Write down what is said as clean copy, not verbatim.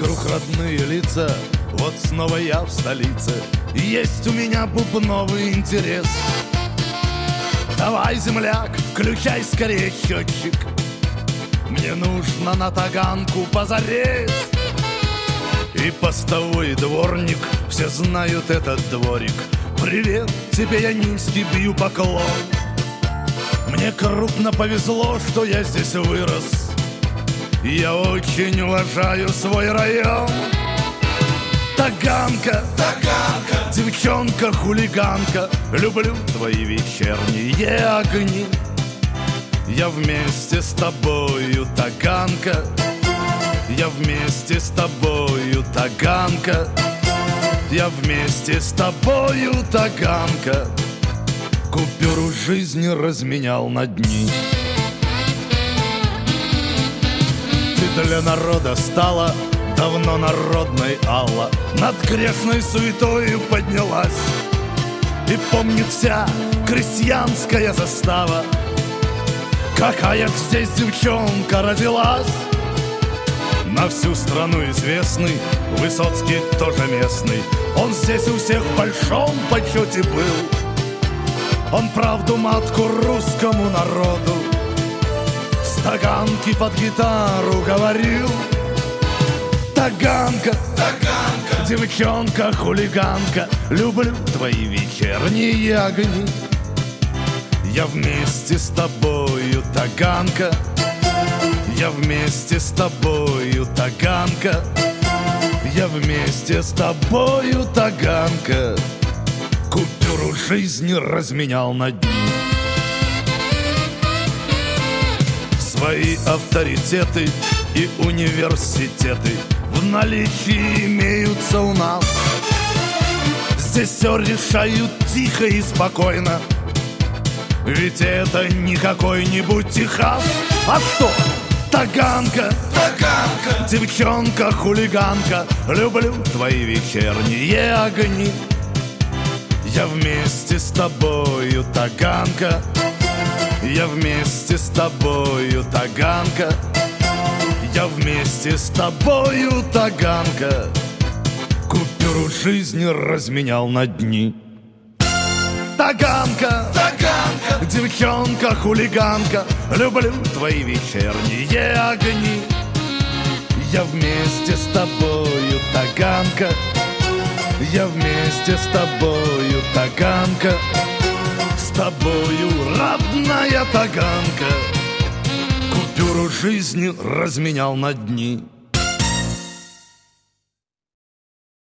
Вокруг родные лица, вот снова я в столице. Есть у меня бубновый интерес. Давай, земляк, включай скорее счетчик. Мне нужно на таганку позарез. И постовой дворник, все знают этот дворик. Привет, тебе я низкий бью поклон. Мне крупно повезло, что я здесь вырос. Я очень уважаю свой район. Таганка, Таганка, девчонка-хулиганка, люблю твои вечерние огни. Я вместе с тобою, Таганка. Я вместе с тобою, Таганка. Я вместе с тобою, Таганка. Купюру жизни разменял на дни. Ты для народа стала давно народной, Алла. Над грешной суетою поднялась. И помнит вся крестьянская застава, какая здесь девчонка родилась. На всю страну известный Высоцкий тоже местный. Он здесь у всех в большом почете был. Он правду матку русскому народу с таганки под гитару говорил. Таганка, Таганка, девчонка-хулиганка, люблю твои вечерние огни. Я вместе с тобою, Таганка. Я вместе с тобою, Таганка. Я вместе с тобою, Таганка. Купюру жизни разменял на дни. Свои авторитеты и университеты в наличии имеются у нас. Здесь все решают тихо и спокойно, ведь это не какой-нибудь Техас. А что? Таганка, Таганка, девчонка-хулиганка, люблю твои вечерние огни. Я вместе с тобою, Таганка. Я вместе с тобою, Таганка. Я вместе с тобою, Таганка. Купюру жизни разменял на дни. Таганка, Таганка, девчонка-хулиганка, люблю твои вечерние огни. Я вместе с тобою, Таганка. Я вместе с тобою, Таганка. С тобою, родная Таганка. Купюру жизни разменял на дни.